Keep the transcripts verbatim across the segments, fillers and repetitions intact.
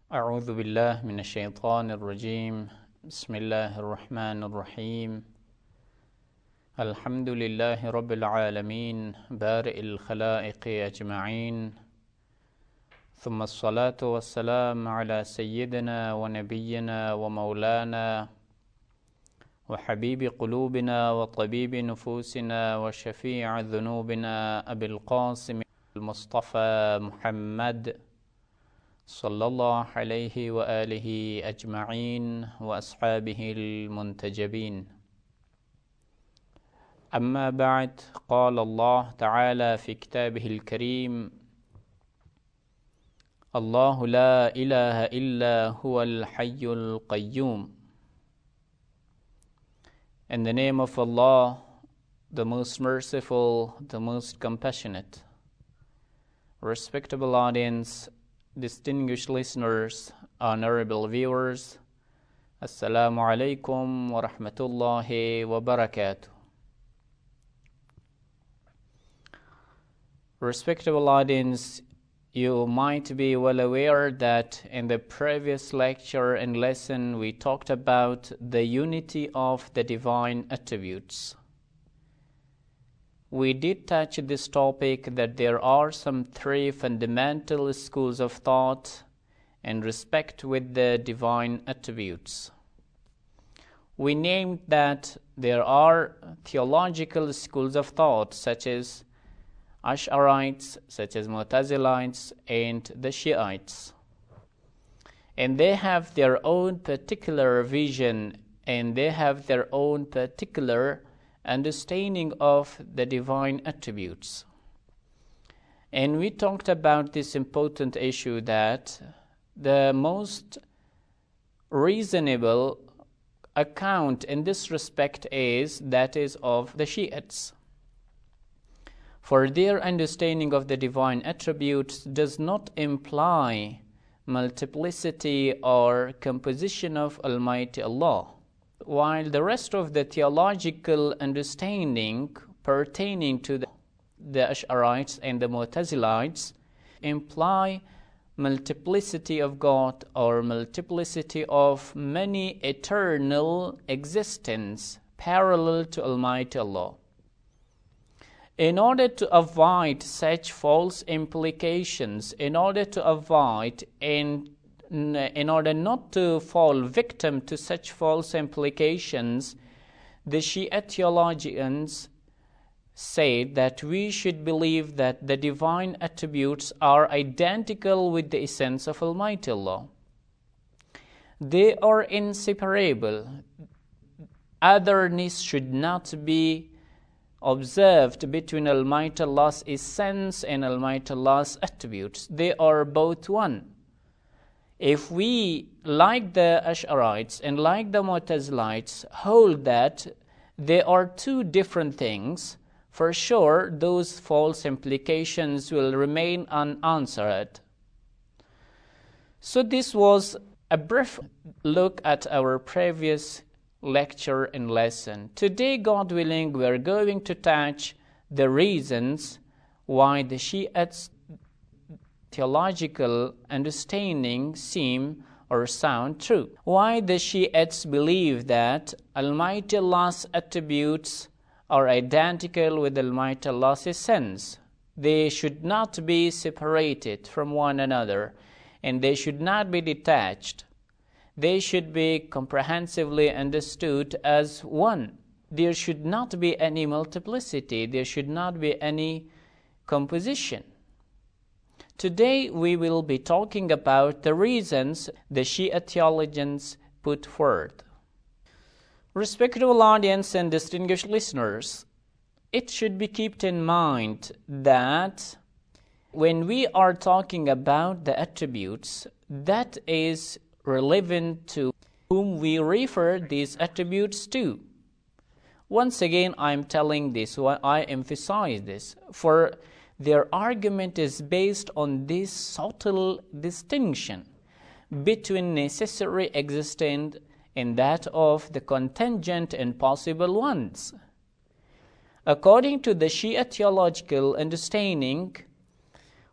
أعوذ بالله من الشيطان الرجيم بسم الله الرحمن الرحيم الحمد لله رب العالمين بارئ الخلائق أجمعين ثم الصلاة والسلام على سيدنا ونبينا ومولانا وحبيب قلوبنا وطبيب نفوسنا وشفيع ذنوبنا أبي القاسم المصطفى محمد صلى الله عليه وآله أجمعين وأصحابه المنتجبين. أما بعد، قال الله تعالى في كتابه الكريم: الله لا إله إلا هو الحي القيوم. In the name of Allah, the most merciful, the most compassionate. Respectable audience, distinguished listeners, honorable viewers, Assalamu alaikum wa rahmatullahi wa barakatuh. Respectable audience, you might be well aware that in the previous lecture and lesson we talked about the unity of the divine attributes. We did touch this topic that there are some three fundamental schools of thought in respect with the divine attributes. We named that there are theological schools of thought such as Ash'arites, such as Mu'tazilites, and the Shiites. And they have their own particular vision and they have their own particular understanding of the divine attributes. And we talked about this important issue that the most reasonable account in this respect is that is of the Shiites. For their understanding of the divine attributes does not imply multiplicity or composition of Almighty Allah, while the rest of the theological understanding pertaining to the, the Ash'arites and the Mu'tazilites imply multiplicity of God or multiplicity of many eternal existence parallel to Almighty Allah. In order to avoid such false implications, in order to avoid and in order not to fall victim to such false implications, the Shia theologians said that we should believe that the divine attributes are identical with the essence of Almighty Allah. They are inseparable. Otherness should not be observed between Almighty Allah's essence and Almighty Allah's attributes. They are both one. If we, like the Ash'arites and like the Mu'tazilites, hold that they are two different things, for sure those false implications will remain unanswered. So this was a brief look at our previous lecture and lesson. Today, God willing, we are going to touch the reasons why the Shiites' theological understanding seem or sound true. Why the Shiites believe that Almighty Allah's attributes are identical with Almighty Allah's essence. They should not be separated from one another and they should not be detached. They should be comprehensively understood as one. There should not be any multiplicity. There should not be any composition. Today we will be talking about the reasons the Shia theologians put forth. Respectable audience and distinguished listeners, it should be kept in mind that when we are talking about the attributes, that is relevant to whom we refer these attributes to. Once again, I am telling this, I emphasize this, for their argument is based on this subtle distinction between necessary existent and that of the contingent and possible ones. According to the Shia theological understanding,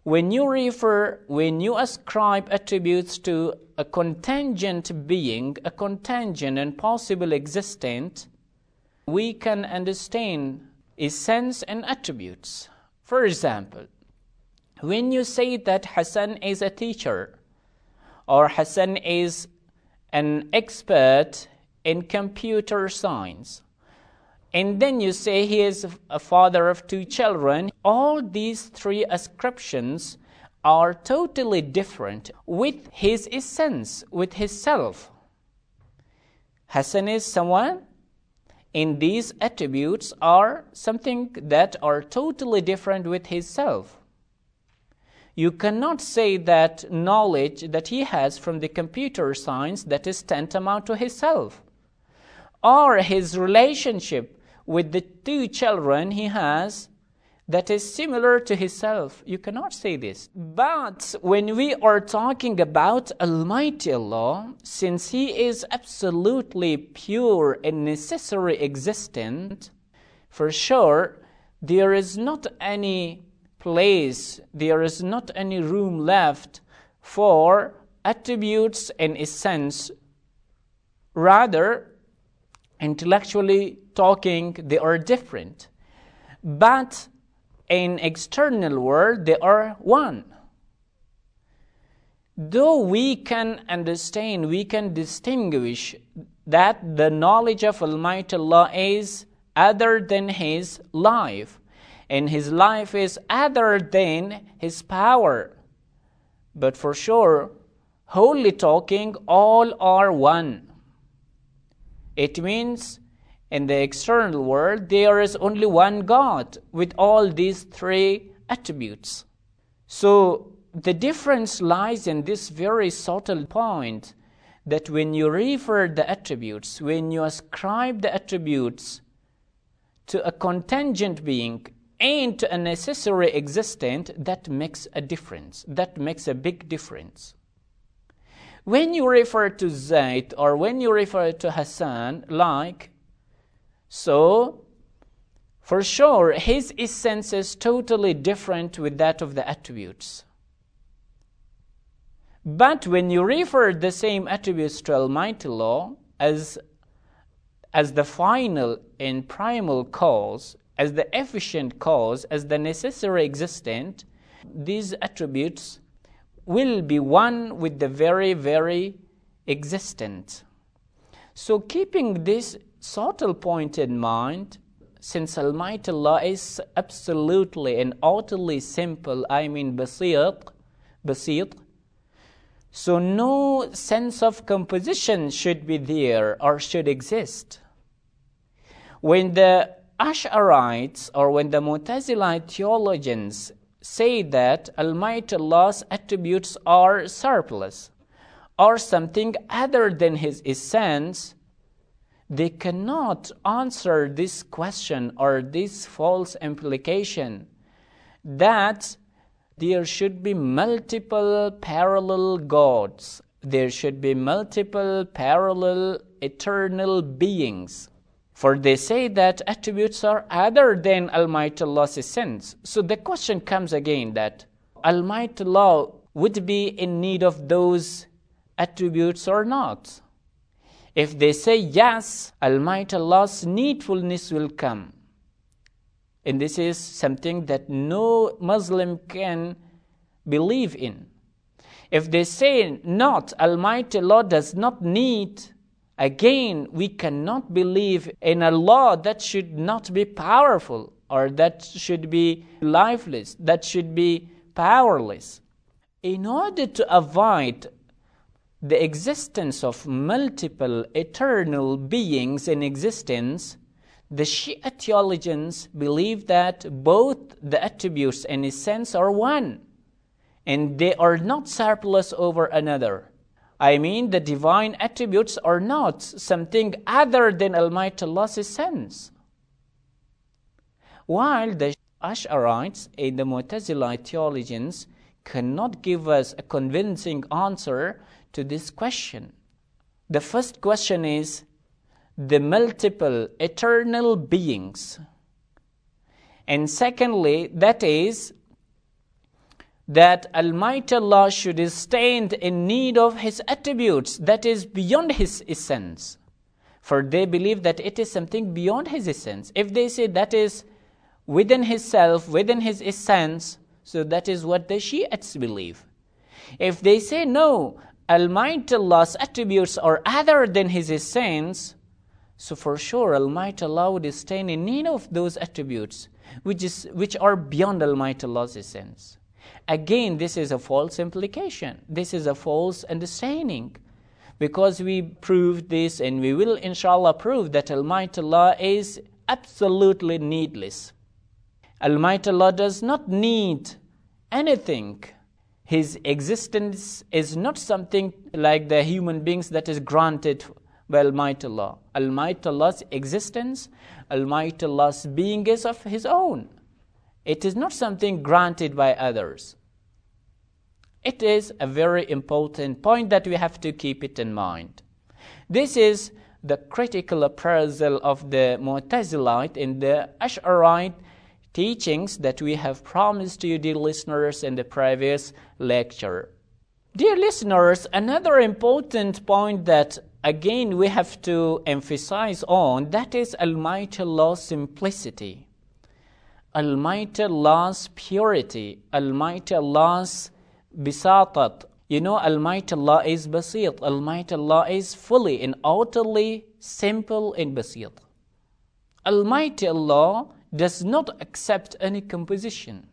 when you refer, when you ascribe attributes to a contingent being, a contingent and possible existent, we can understand essence and attributes. For example, when you say that Hassan is a teacher, or Hassan is an expert in computer science, and then you say he is a father of two children, all these three ascriptions are totally different with his essence, with his self. Hassan is someone, and these attributes are something that are totally different with his self. You cannot say that knowledge that he has from the computer science that is tantamount to his self, or his relationship with the two children he has that is similar to his self. You cannot say this. But when we are talking about Almighty Allah, since He is absolutely pure and necessary existent, for sure there is not any place, there is not any room left for attributes and essence. Rather, intellectually talking, they are different. But in external world, they are one. Though we can understand, we can distinguish that the knowledge of Almighty Allah is other than His life, and His life is other than His power. But for sure, wholly talking, all are one. It means in the external world, there is only one God with all these three attributes. So the difference lies in this very subtle point, that when you refer the attributes, when you ascribe the attributes to a contingent being and to a necessary existent, that makes a difference. That makes a big difference. When you refer to Zayd or when you refer to Hassan, like, so for sure his essence is totally different with that of the attributes. But when you refer the same attributes to Almighty Allah as, as the final and primal cause, as the efficient cause, as the necessary existent, these attributes will be one with the very, very existent. So keeping this subtle point in mind, since Almighty Allah is absolutely and utterly simple, I mean basit, basit, so no sense of composition should be there or should exist. When the Ash'arites or when the Mu'tazilite theologians say that Almighty Allah's attributes are surplus or something other than His essence, they cannot answer this question or this false implication that there should be multiple parallel gods, there should be multiple parallel eternal beings. For they say that attributes are other than Almighty Allah's essence. So the question comes again that Almighty Allah would be in need of those attributes or not. If they say yes, Almighty Allah's needfulness will come. And this is something that no Muslim can believe in. If they say not, Almighty Allah does not need, again, we cannot believe in a law that should not be powerful or that should be lifeless, that should be powerless. In order to avoid the existence of multiple eternal beings in existence, the Shia theologians believe that both the attributes and essence are one, and they are not surplus over another. I mean, the divine attributes are not something other than Almighty Allah's essence. While the Ash'arites and the Mu'tazilite theologians cannot give us a convincing answer to this question. The first question is the multiple eternal beings. And secondly, that is that Almighty Allah should stand in need of His attributes that is beyond His essence. For they believe that it is something beyond His essence. If they say that is within His self, within His essence, so that is what the Shiites believe. If they say no, Almighty Allah's attributes are other than His essence, so for sure Almighty Allah would stand in need of those attributes which is which are beyond Almighty Allah's essence. Again, this is a false implication. This is a false understanding. Because we proved this, and we will inshallah prove that Almighty Allah is absolutely needless. Almighty Allah does not need anything. His existence is not something like the human beings that is granted by Almighty Allah. Almighty Allah's existence, Almighty Allah's being is of His own. It is not something granted by others. It is a very important point that we have to keep it in mind. This is the critical appraisal of the Mu'tazilite and the Ash'arite teachings that we have promised to you, dear listeners, in the previous lecture. Dear listeners, another important point that again we have to emphasize on, that is Almighty Allah's simplicity, Almighty Allah's purity, Almighty Allah's bisatat. You know, Almighty Allah is basit. Almighty Allah is fully and utterly simple and basit. Almighty Allah does not accept any composition.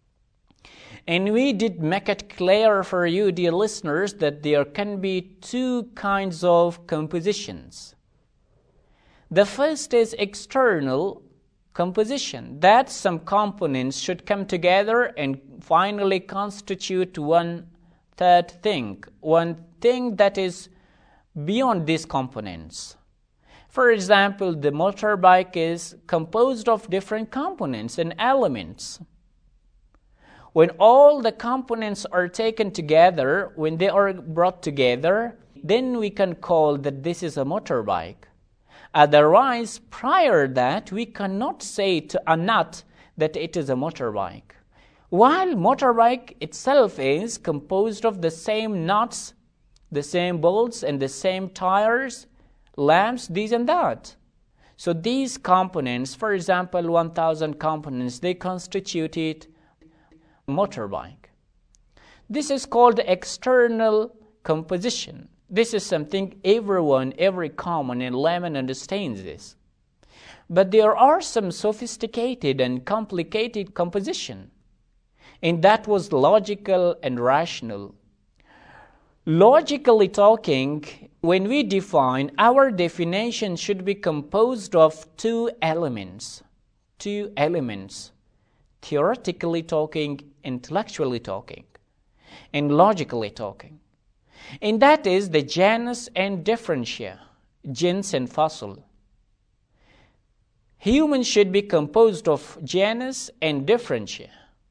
And we did make it clear for you, dear listeners, that there can be two kinds of compositions. The first is external composition, that some components should come together and finally constitute one third thing, one thing that is beyond these components. For example, the motorbike is composed of different components and elements. When all the components are taken together, when they are brought together, then we can call that this is a motorbike. Otherwise, prior that, we cannot say to a nut that it is a motorbike. While motorbike itself is composed of the same nuts, the same bolts, and the same tires, lamps, these and that. So these components, for example, one thousand components, they constituted motorbike. This is called external composition. This is something everyone, every common and layman understands this. But there are some sophisticated and complicated composition, and that was logical and rational. Logically talking, when we define, our definition should be composed of two elements. Two elements. Theoretically talking, intellectually talking, and logically talking. And that is the genus and differentia, jins and fossil. Human should be composed of genus and differentia.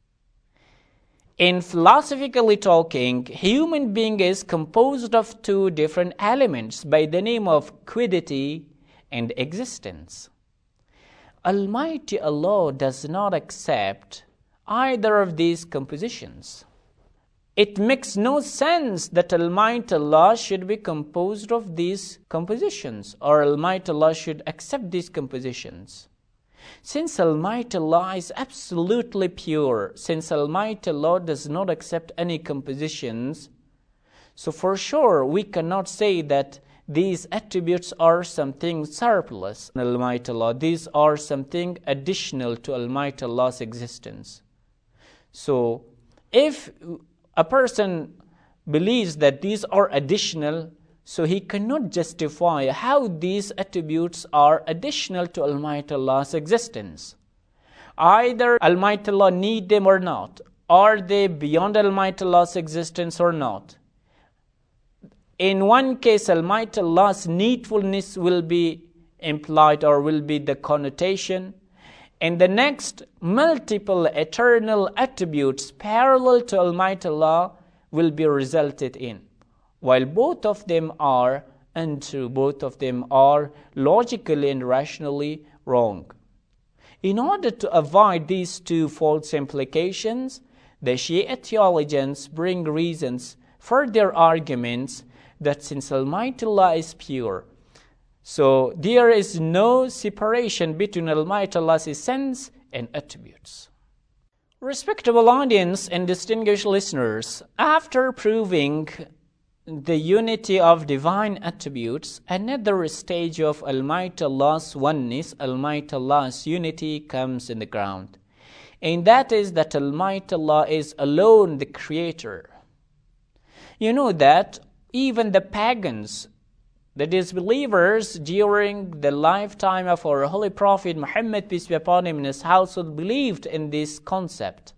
In philosophically talking, human being is composed of two different elements by the name of quiddity and existence. Almighty Allah does not accept either of these compositions. It makes no sense that Almighty Allah should be composed of these compositions, or Almighty Allah should accept these compositions. Since Almighty Allah is absolutely pure, since Almighty Allah does not accept any compositions, so for sure we cannot say that these attributes are something surplus in Almighty Allah. These are something additional to Almighty Allah's existence. So, if a person believes that these are additional, so he cannot justify how these attributes are additional to Almighty Allah's existence. Either Almighty Allah need them or not. Are they beyond Almighty Allah's existence or not? In one case, Almighty Allah's needfulness will be implied or will be the connotation. In the next, multiple eternal attributes parallel to Almighty Allah will be resulted in. While both of them are untrue, both of them are logically and rationally wrong. In order to avoid these two false implications, The Shia theologians bring reasons for their arguments that since Almighty Allah is pure, so there is no separation between Almighty Allah's essence and attributes. Respectable audience and distinguished listeners, after proving the unity of divine attributes, another stage of Almighty Allah's oneness, Almighty Allah's unity comes in the ground. And that is that Almighty Allah is alone the Creator. You know that even the pagans, the disbelievers during the lifetime of our Holy Prophet Muhammad, peace be upon him, and his household, believed in this concept.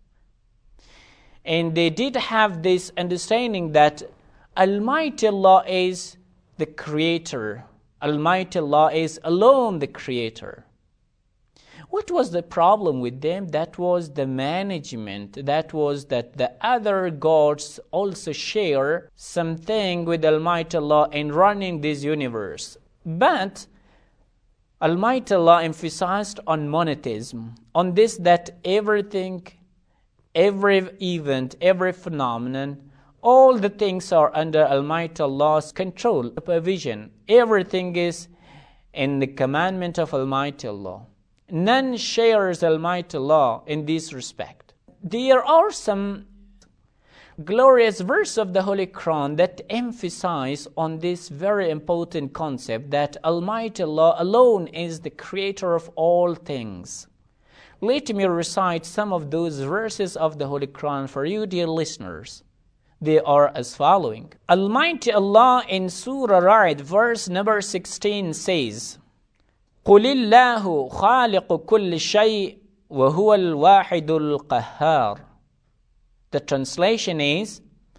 And they did have this understanding that Almighty Allah is the Creator. Almighty Allah is alone the Creator. What was the problem with them? That was the management. That was that the other gods also share something with Almighty Allah in running this universe. But Almighty Allah emphasized on monotheism, on this that everything, every event, every phenomenon, all the things are under Almighty Allah's control, supervision. Everything is in the commandment of Almighty Allah. None shares Almighty Allah in this respect. There are some glorious verses of the Holy Quran that emphasize on this very important concept that Almighty Allah alone is the Creator of all things. Let me recite some of those verses of the Holy Quran for you, dear listeners. They are as following. Almighty Allah in Surah Ra'd, verse number sixteen says, قُلِ اللَّهُ خَالِقُ كُلِّ شَيْءٍ وَهُوَ الْوَاحِدُ الْقَهَّارُ. The translation is,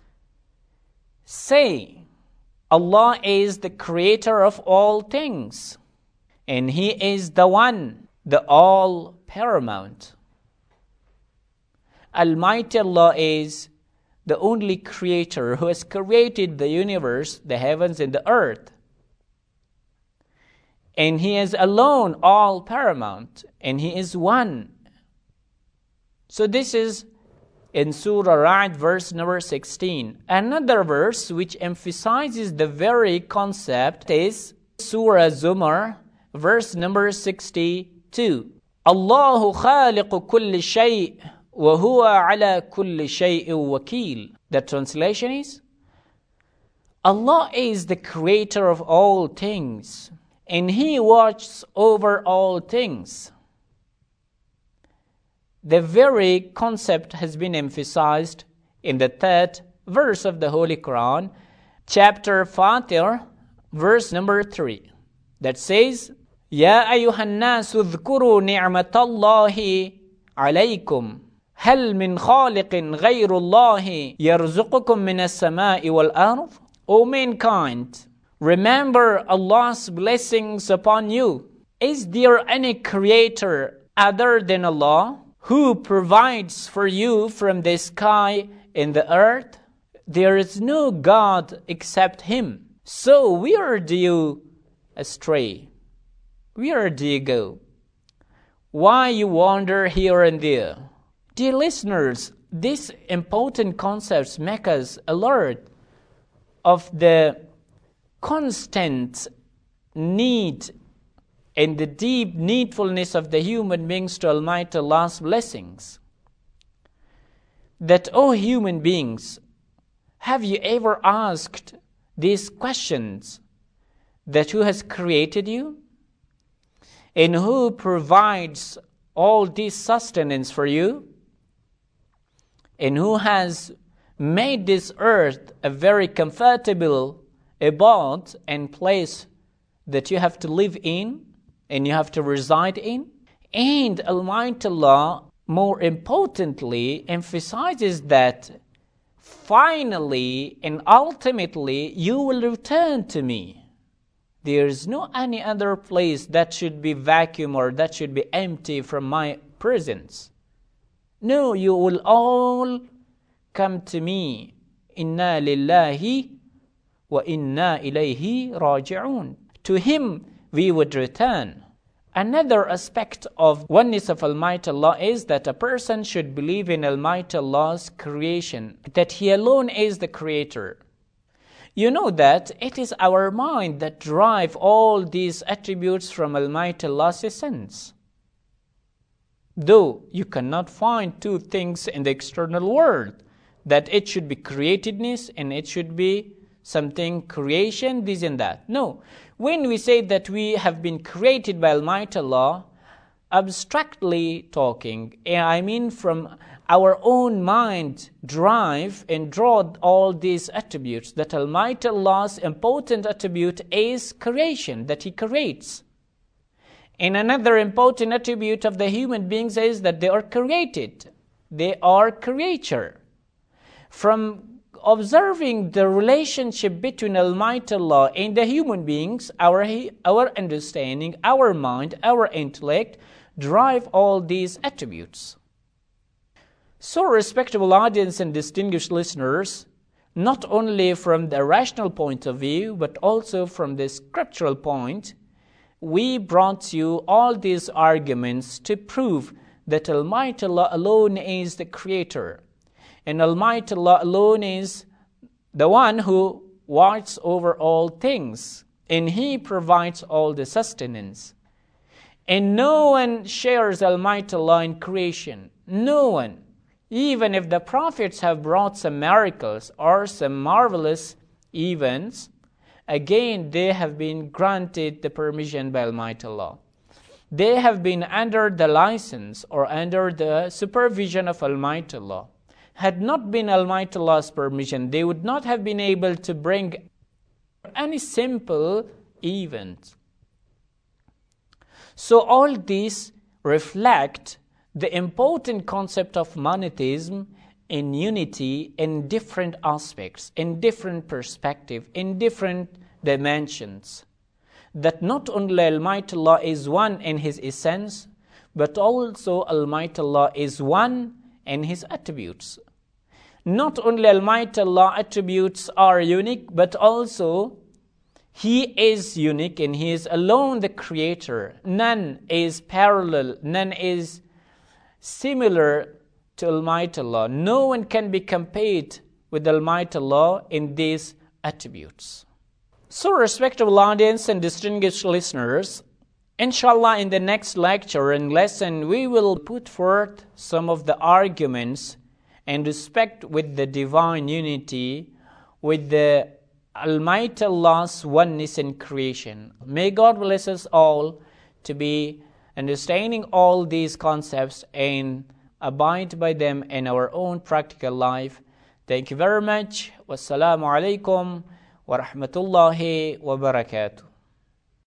say, Allah is the Creator of all things, and He is the One, the All Paramount. Almighty Allah is the only Creator who has created the universe, the heavens and the earth. And He is alone, all paramount, and He is one. So this is in Surah Ra'd, verse number sixteen. Another verse which emphasizes the very concept is Surah Zumar, verse number sixty-two. Allahu khaliqu kulli shay' wa huwa ala kulli shay'in wakil. The translation is, Allah is the Creator of all things, and He watches over all things. The very concept has been emphasized in the third verse of the Holy Quran, chapter Fatir, verse number three, that says, Ya ayyuhan nasu dhkuru ni'matallahi alaykum hal min khaliqin ghayrullahi yarzuqukum minas sama'i wal ard. O mankind, remember Allah's blessings upon you. Is there any creator other than Allah who provides for you from the sky and the earth? There is no God except Him. So where do you astray? Where do you go? Why you wander here and there? Dear listeners, these important concepts make us alert of the constant need and the deep needfulness of the human beings to Almighty Allah's blessings. That, O human beings, have you ever asked these questions? That who has created you? And who provides all this sustenance for you? And who has made this earth a very comfortable abode and place that you have to live in and you have to reside in? And Almighty Allah, more importantly, emphasizes that finally and ultimately you will return to me. There is no any other place that should be vacuum or that should be empty from my presence. No, you will all come to me. Inna lillahi wa inna ilayhi raji'un. To Him we would return. Another aspect of oneness of Almighty Allah is that a person should believe in Almighty Allah's creation, that He alone is the creator. You know that it is our mind that drive all these attributes from Almighty Allah's essence. Though you cannot find two things in the external world, that it should be createdness and it should be something creation, this and that. No. When we say that we have been created by Almighty Allah, abstractly talking, I mean from our own mind drive and draw all these attributes, that Almighty Allah's important attribute is creation, that He creates. And another important attribute of the human beings is that they are created. They are creature. From observing the relationship between Almighty Allah and the human beings, our, our understanding, our mind, our intellect drive all these attributes. So, respectable audience and distinguished listeners, not only from the rational point of view, but also from the scriptural point, we brought you all these arguments to prove that Almighty Allah alone is the creator. And Almighty Allah alone is the one who watches over all things, and He provides all the sustenance. And no one shares Almighty Allah in creation. No one. Even if the prophets have brought some miracles or some marvelous events, again they have been granted the permission by Almighty Allah. They have been under the license or under the supervision of Almighty Allah. Had not been Almighty Allah's permission, they would not have been able to bring any simple event. So all these reflect the important concept of monotheism in unity in different aspects, in different perspectives, in different dimensions. That not only Almighty Allah is one in His essence, but also Almighty Allah is one in His attributes. Not only Almighty Allah attributes are unique, but also He is unique and He is alone the creator. None is parallel, none is similar to Almighty Allah. No one can be compared with Almighty Allah in these attributes. So, respectable audience and distinguished listeners, inshallah in the next lecture and lesson we will put forth some of the arguments in respect with the divine unity, with the Almighty Allah's oneness in creation. May God bless us all to be understanding all these concepts and abide by them in our own practical life. Thank you very much. Wassalamu alaikum wa rahmatullahi wa barakatuh.